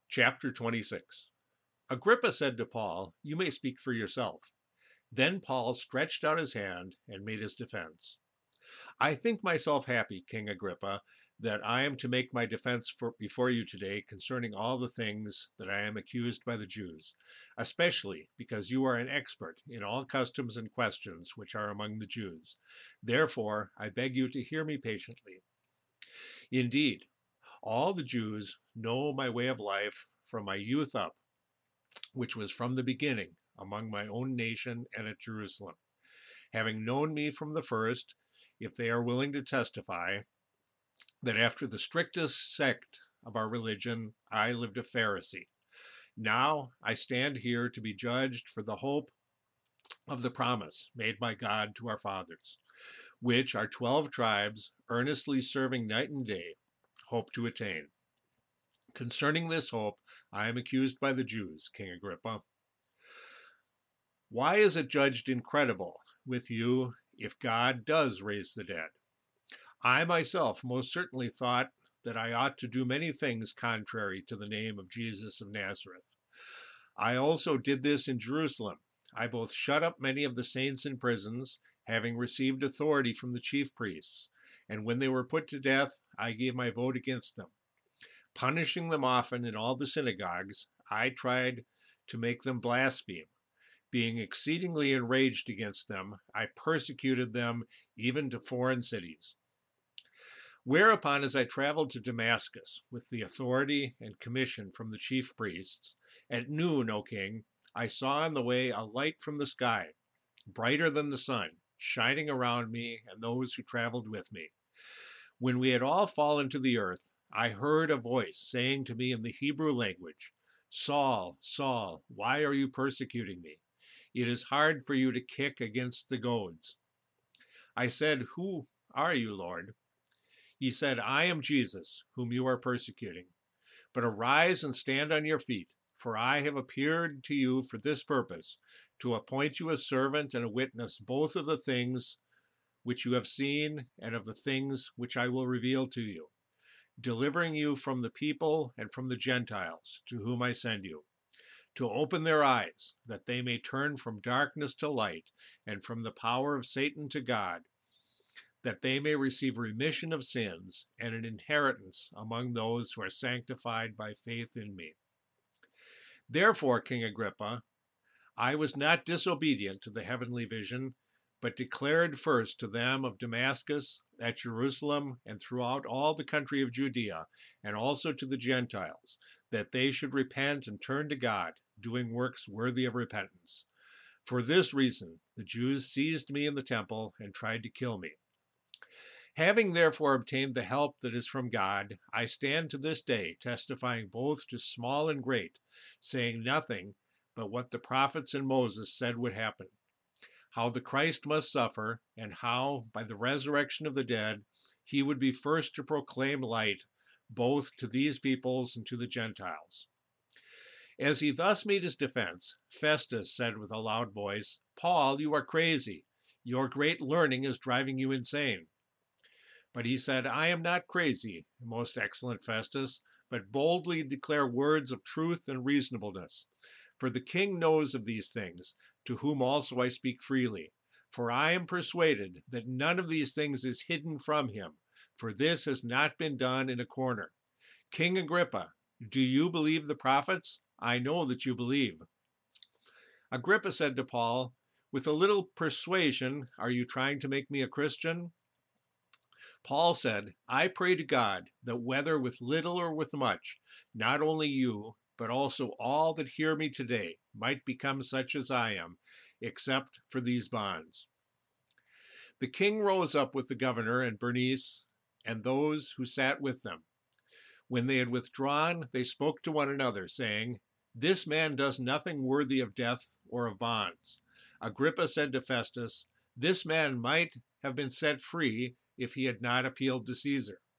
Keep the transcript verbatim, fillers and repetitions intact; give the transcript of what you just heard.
Chapter twenty-six. Agrippa said to Paul, "You may speak for yourself." Then Paul stretched out his hand and made his defense. "I think myself happy, King Agrippa, that I am to make my defense for, before you today concerning all the things that I am accused by the Jews, especially because you are an expert in all customs and questions which are among the Jews. Therefore, I beg you to hear me patiently. Indeed, all the Jews know my way of life from my youth up, which was from the beginning among my own nation and at Jerusalem. Having known me from the first, if they are willing to testify, that after the strictest sect of our religion, I lived a Pharisee. Now I stand here to be judged for the hope of the promise made by God to our fathers, which our twelve tribes, earnestly serving night and day, hope to attain. Concerning this hope, I am accused by the Jews, King Agrippa. Why is it judged incredible with you if God does raise the dead? I myself most certainly thought that I ought to do many things contrary to the name of Jesus of Nazareth. I also did this in Jerusalem. I both shut up many of the saints in prisons, having received authority from the chief priests, and when they were put to death, I gave my vote against them. Punishing them often in all the synagogues, I tried to make them blaspheme. Being exceedingly enraged against them, I persecuted them even to foreign cities. Whereupon, as I traveled to Damascus with the authority and commission from the chief priests, at noon, O king, I saw on the way a light from the sky, brighter than the sun, shining around me and those who traveled with me. When we had all fallen to the earth, I heard a voice saying to me in the Hebrew language, "Saul, Saul, why are you persecuting me? It is hard for you to kick against the goads." I said, "Who are you, Lord?" He said, "I am Jesus, whom you are persecuting. But arise and stand on your feet, for I have appeared to you for this purpose, to appoint you a servant and a witness both of the things which you have seen and of the things which I will reveal to you, delivering you from the people and from the Gentiles, to whom I send you, to open their eyes, that they may turn from darkness to light, and from the power of Satan to God, that they may receive remission of sins and an inheritance among those who are sanctified by faith in me. Therefore, King Agrippa, I was not disobedient to the heavenly vision, but declared first to them of Damascus, at Jerusalem, and throughout all the country of Judea, and also to the Gentiles, that they should repent and turn to God, doing works worthy of repentance. For this reason, the Jews seized me in the temple and tried to kill me. Having therefore obtained the help that is from God, I stand to this day testifying both to small and great, saying nothing but what the prophets and Moses said would happen, how the Christ must suffer, and how, by the resurrection of the dead, he would be first to proclaim light both to these peoples and to the Gentiles. As he thus made his defense, Festus said with a loud voice, "Paul, you are crazy. Your great learning is driving you insane." But he said, "I am not crazy, most excellent Festus, but boldly declare words of truth and reasonableness. For the king knows of these things, to whom also I speak freely. For I am persuaded that none of these things is hidden from him, for this has not been done in a corner. King Agrippa, do you believe the prophets? I know that you believe." Agrippa said to Paul, "With a little persuasion, are you trying to make me a Christian?" Paul said, "I pray to God that whether with little or with much, not only you, but also all that hear me today might become such as I am, except for these bonds." The king rose up with the governor and Bernice and those who sat with them. When they had withdrawn, they spoke to one another, saying, "This man does nothing worthy of death or of bonds." Agrippa said to Festus, "This man might have been set free if he had not appealed to Caesar."